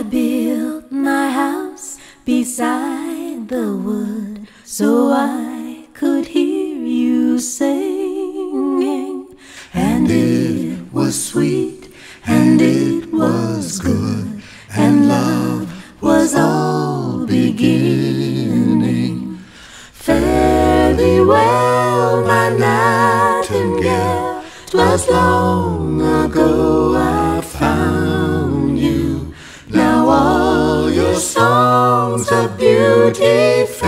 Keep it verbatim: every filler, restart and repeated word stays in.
built my house beside the wood so I could hear you singing. And it was sweet, and it was good, and love was all beginning. Fare thee well, my nightingale, 'twas long ago I found you. Now all your songs of beauty